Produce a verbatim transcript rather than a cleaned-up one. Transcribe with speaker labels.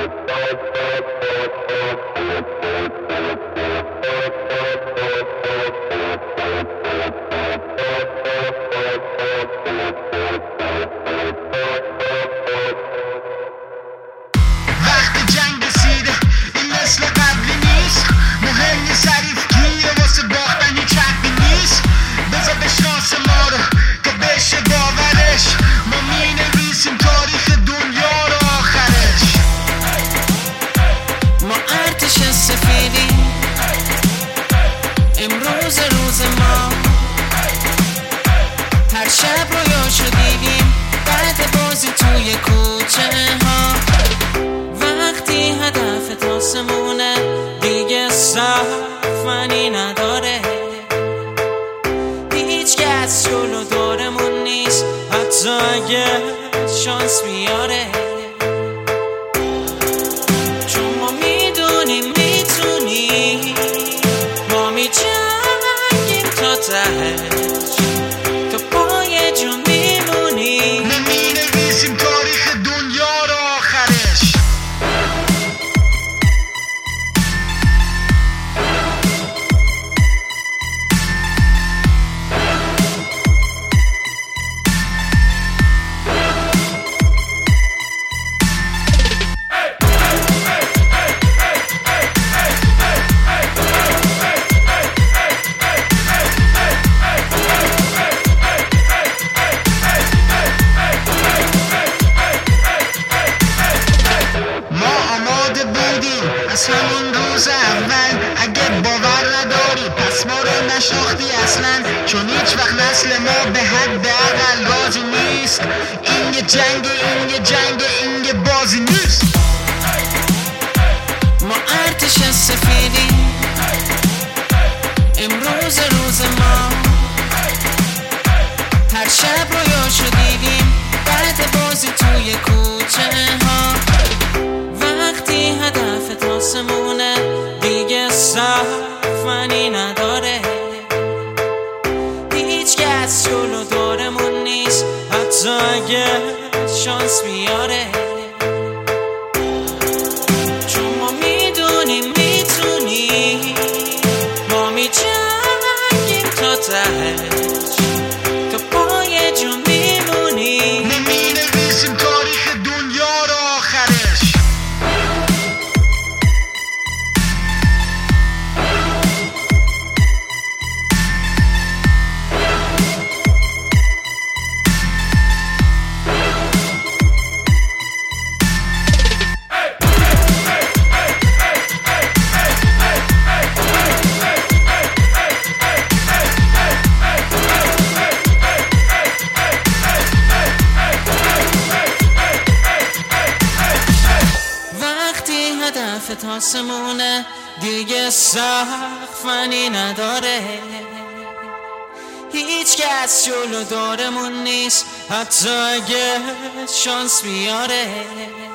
Speaker 1: امروز روز ما هر شب رویاشو دیدیم بعد بازی توی کوچه ها. وقتی هدفت آسمونه دیگه سخفنی نداره، هیچ کس جلو دورمون نیست حتی اگه شانس بیاره، چون ما میدونیم میتونیم، ما میجنگیم تا تهش، تا پای جون میمونیم،
Speaker 2: نمینویسیم تاریخ دنیا رو آخرش. از همون روز اول اگه باور نداری پس ما رو نشناختی اصلا، چون هیچ وقت نسل ما به حد اقل راضی نیست. این یه جنگ، این یه جنگ، این یه بازی نیست.
Speaker 1: ما ارتش سفیدی، امروز روز ما هر شب رویاشو دیدیم بعد بازی توی کوچه ها. وقتی هدفت آسمونه دیگه سخفنی نداره، هیچ کس جلو دورمون نیست حتی اگه شانس بیاره، چون ما میدونیم میتونیم، ما میجنگیم تا تهش، تا پای جون میمونیم،
Speaker 2: نمینویسیم تاریخ دنیا رو آخرش.
Speaker 1: هدفت آسمونه دیگه سخفنی نداره، هیچ کس جلو دورمون نیست حتی اگه شانس بیاره.